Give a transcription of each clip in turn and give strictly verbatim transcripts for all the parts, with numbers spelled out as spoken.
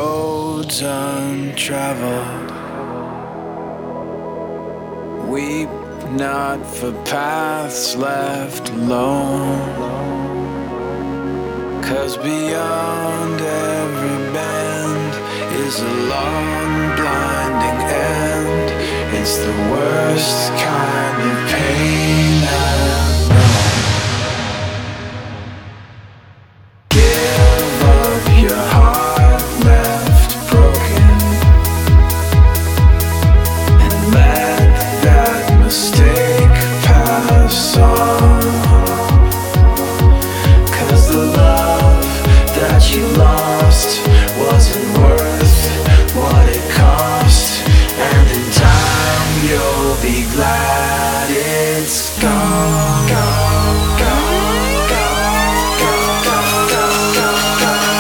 roads untraveled. Weep not for paths left alone, 'cause beyond every bend is a long blinding end. It's the worst kind of pain I've known. Give up your heart left broken, and let that mistake pass on. 'Cause the love that you lost wasn't worth what it cost, and in time you'll be glad it's gone. Gone, gone, gone, gone, gone, gone, gone,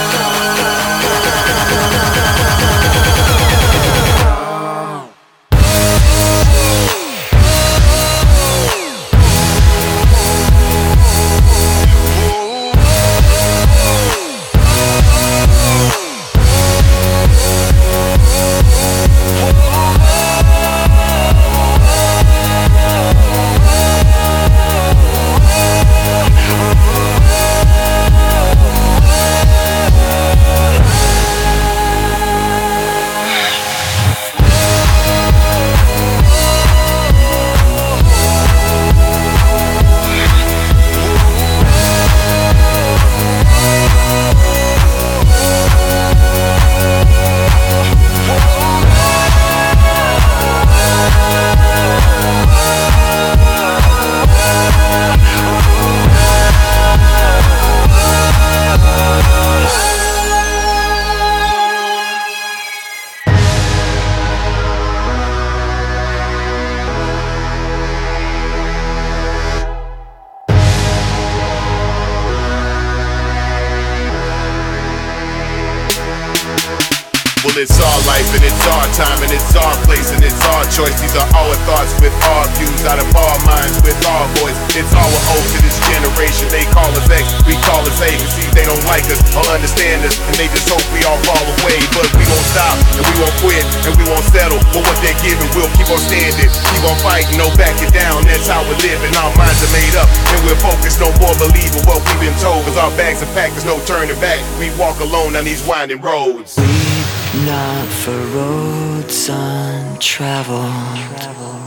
Well, it's our life and it's our time and it's our place and it's our choice. These are our thoughts with our views out of our minds with our voice. It's our oath to this generation. They call us X, we call us A. Cause see, they don't like us or understand us, and they just hope we all fall away. But we won't stop and we won't quit and we won't settle for what they're giving. We'll keep on standing, keep on fighting, no backing down. That's how we're living. Our minds are made up and we're focused, no more believing what we've been told. Cause our bags are packed, there's no turning back. We walk alone down these winding roads. Not for roads untraveled.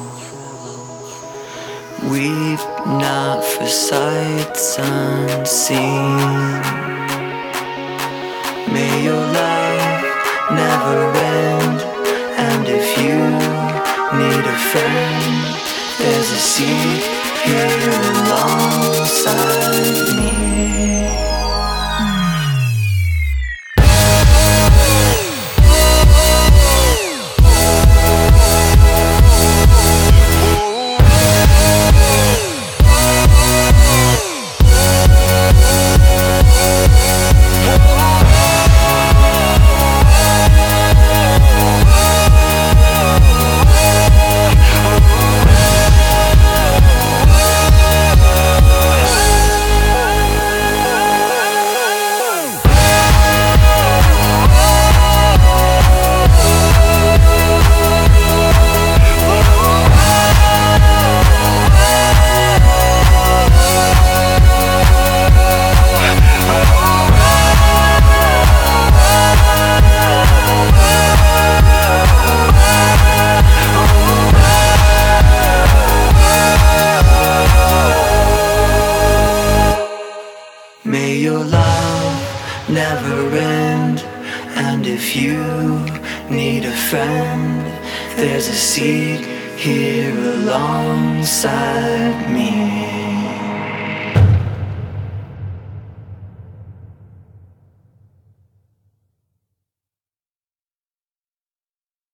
Weep not for sights unseen. May your love never end, and if you need a friend, there's a seat here alongside me. May your love never end, and if you need a friend, there's a seat here alongside me.